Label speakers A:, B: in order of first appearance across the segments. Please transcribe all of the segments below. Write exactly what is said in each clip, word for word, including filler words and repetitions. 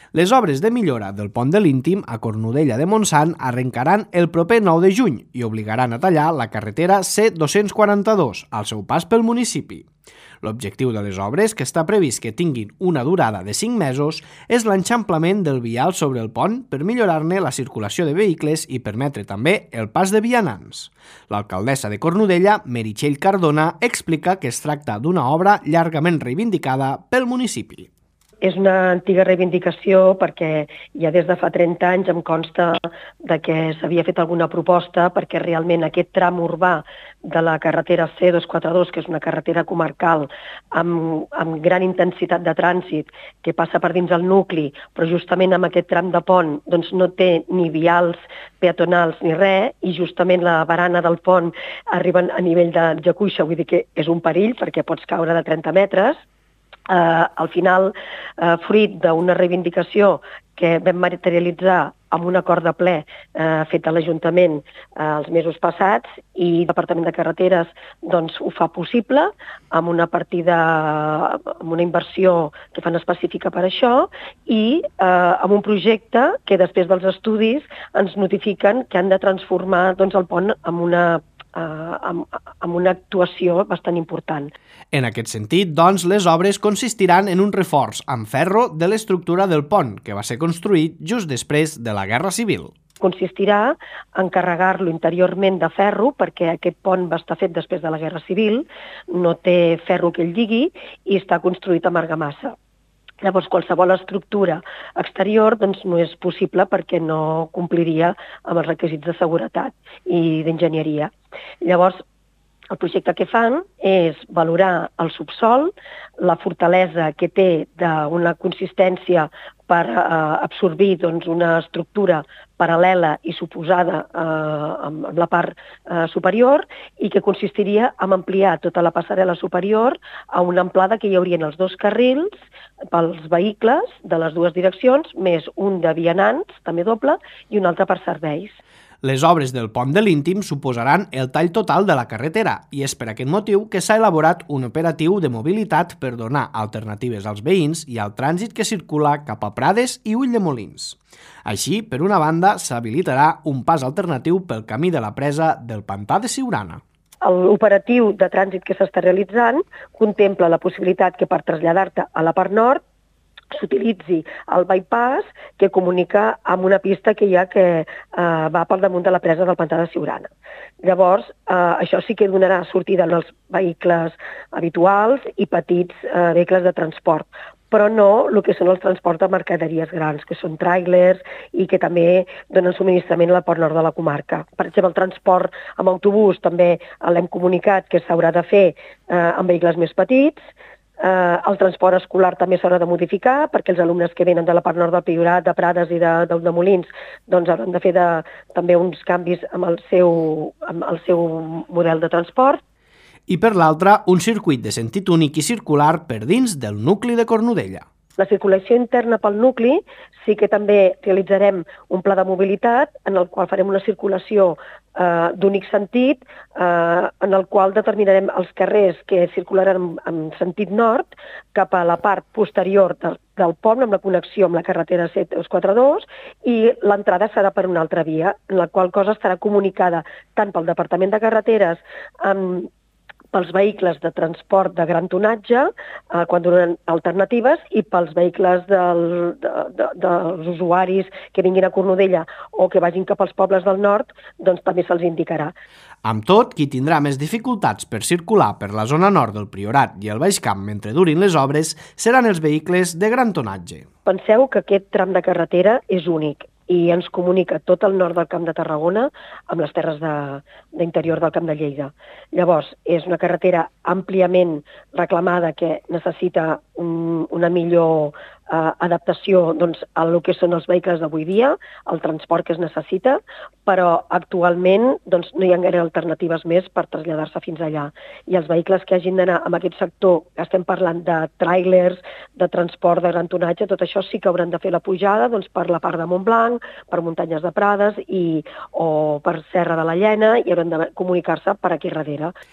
A: Les obres de millora del pont de l'Íntim a Cornudella de Montsant arrencaran el proper nou de juny i obligaran a tallar la carretera C dos-cents quaranta-dos al seu pas pel municipi. L'objectiu de les obres, que està previst que tinguin una durada de cinc mesos, és l'enxamplament del vial sobre el pont per millorar-ne la circulació de vehicles i permetre també el pas de vianants. L'alcaldessa de Cornudella, Meritxell Cardona, explica que es tracta d'una obra llargament reivindicada pel municipi.
B: És una antiga reivindicació perquè ja des de fa trenta anys em consta de que s'havia fet alguna proposta perquè realment aquest tram urbà de la carretera C dos cents quaranta-dos, que és una carretera comarcal amb, amb gran intensitat de trànsit que passa per dins el nucli, però justament amb aquest tram de pont doncs no té ni vials peatonals ni res, i justament la barana del pont arriba a nivell de jacuixa, vull dir que és un perill perquè pots caure de trenta metres. Uh, al final, uh, fruit d'una reivindicació que vam materialitzar amb un acord de ple uh, fet a l'Ajuntament uh, els mesos passats, i el Departament de Carreteres doncs, ho fa possible amb una partida, amb una inversió que fan específica per això, i uh, amb un projecte que després dels estudis ens notifiquen que han de transformar doncs, el pont en una Amb, amb una actuació bastant important.
A: En aquest sentit, doncs, les obres consistiran en un reforç amb ferro de l'estructura del pont, que va ser construït just després de la Guerra Civil.
B: Consistirà en carregar-lo interiorment de ferro, perquè aquest pont va estar fet després de la Guerra Civil, no té ferro que el lligui i està construït amb argamassa. Llavors, qualsevol estructura exterior doncs, no és possible perquè no compliria amb els requisits de seguretat i d'enginyeria. Llavors, el projecte que fan és valorar el subsòl, la fortalesa que té d'una consistència per eh, absorbir doncs, una estructura paral·lela i suposada eh, amb la part eh, superior, i que consistiria en ampliar tota la passarel·la superior a una amplada que hi haurien els dos carrils pels vehicles de les dues direccions, més un de vianants, també doble, i un altre per serveis.
A: Les obres del pont de l'Íntim suposaran el tall total de la carretera, i és per aquest motiu que s'ha elaborat un operatiu de mobilitat per donar alternatives als veïns i al trànsit que circula cap a Prades i Ulldemolins. Així, per una banda, s'habilitarà un pas alternatiu pel camí de la presa del Pantà de Siurana.
B: L'operatiu de trànsit que s'està realitzant contempla la possibilitat que per traslladar-te a la part nord s'utilitzi el bypass que comunica amb una pista que hi ha que eh, va pel damunt de la presa del Pantà de Siurana. Llavors, eh, això sí que donarà sortida als vehicles habituals i petits eh, vehicles de transport, però no el que són els transports de mercaderies grans, que són tràilers i que també donen subministrament a la part nord de la comarca. Per exemple, el transport amb autobús també l'hem comunicat que s'haurà de fer eh, amb vehicles més petits. Uh, el transport escolar també s'haurà de modificar perquè els alumnes que venen de la part nord del Priorat, de Prades i de, de Molins doncs hauran de fer de, també uns canvis amb el, seu, amb el seu model de transport.
A: I per l'altra, un circuit de sentit únic i circular per dins del nucli de Cornudella.
B: La circulació interna pel nucli sí que també realitzarem un pla de mobilitat en el qual farem una circulació eh, d'únic sentit, eh, en el qual determinarem els carrers que circularan en, en sentit nord cap a la part posterior del, del pont, amb la connexió amb la carretera C dos cents quaranta-dos, i l'entrada serà per una altra via, en la qual cosa estarà comunicada tant pel Departament de Carreteres amb pels vehicles de transport de gran tonatge, eh, quan donen alternatives, i pels vehicles del, de, de, dels usuaris que vinguin a Cornudella o que vagin cap als pobles del nord, doncs també se'ls indicarà.
A: Amb tot, qui tindrà més dificultats per circular per la zona nord del Priorat i el Baix Camp mentre durin les obres seran els vehicles de gran tonatge.
B: Penseu que aquest tram de carretera és únic i ens comunica tot el nord del Camp de Tarragona amb les terres d'interior de, del Camp de Lleida. Llavors, és una carretera àmpliament reclamada que necessita un, una millor eh, adaptació doncs, a el que són els vehicles d'avui dia, el transport que es necessita, però actualment doncs, no hi ha gaire alternatives més per traslladar-se fins allà. I els vehicles que hagin d'anar en aquest sector, estem parlant de tràilers, de transport de gran tonatge, tot això sí que hauran de fer la pujada doncs, per la part de Montblanc, per muntanyes de Prades i, o per Serra de la Llena, i hauran de comunicar-se per aquí darrere.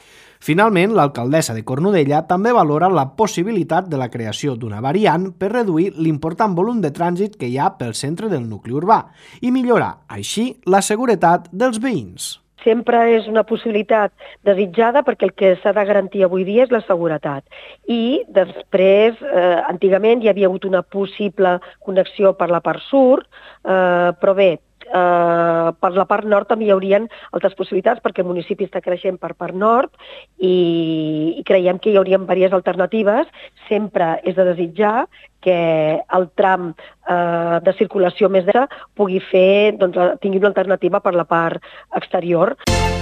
A: Finalment, l'alcaldessa de Cornudella també valora la possibilitat de la creació d'una variant per reduir l'important volum de trànsit que hi ha pel centre del nucli urbà i millorar, així, la seguretat dels veïns.
B: Sempre és una possibilitat desitjada perquè el que s'ha de garantir avui dia és la seguretat. I després, eh, antigament hi havia hagut una possible connexió per la part sud, eh, però bé, Uh, per la part nord també hi haurien altres possibilitats perquè el municipi està creixent per part nord i, i creiem que hi haurien diverses alternatives. Sempre és de desitjar que el tram uh, de circulació més dreta pugui fer, doncs, tingui una alternativa per la part exterior.